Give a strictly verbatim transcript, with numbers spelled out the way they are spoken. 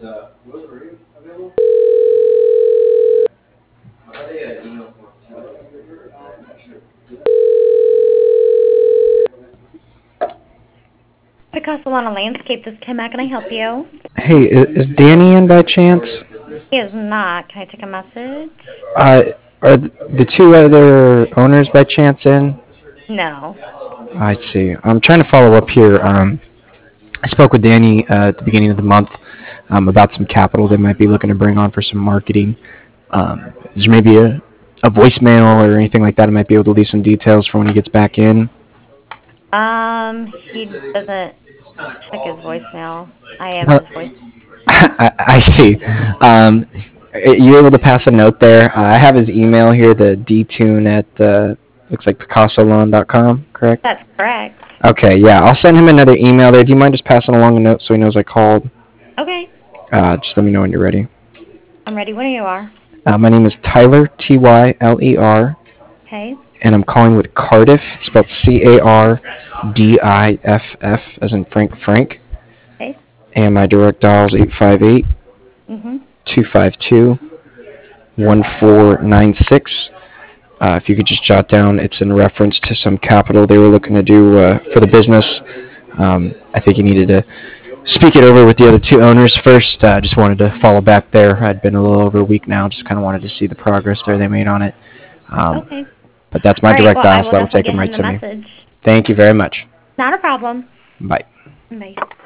Picasso Lawn Landscape, this is Kim. How can I help you? Hey, i- is Danny in by chance? He is not. Can I take a message? Uh, are th- the two other owners by chance in? No. I see. I'm trying to follow up here. Um, I spoke with Danny uh, at the beginning of the month um, about some capital they might be looking to bring on for some marketing. Um, is there maybe a, a voicemail or anything like that? I might be able to leave some details for when he gets back in. Um, he doesn't check his voicemail. I am Uh, his voice. I, I see. Um, are you able to pass a note there? Uh, I have his email here, the dtune at uh, looks like picasso lawn dot com, correct? That's correct. Okay, yeah, I'll send him another email there. Do you mind just passing along a note so he knows I called? Okay. Uh, just let me know when you're ready. I'm ready when you are. Uh, my name is Tyler, T Y L E R, Okay. and I'm calling with Cardiff, spelled C A R D I F F, as in Frank Frank. Okay. And my direct dial is eight five eight, Mm-hmm. two five two, one four nine six. Uh, if you could just jot down, it's in reference to some capital they were looking to do uh, for the business. Um, I think you needed to speak it over with the other two owners first. I uh, just wanted to follow back there. I'd been a little over a week now. Just kind of wanted to see the progress there they made on it. Um, Okay. but that's my All right. direct Well, I dial, so will that will definitely take get them him right the to me. message. Thank you very much. Not a problem. Bye. Bye.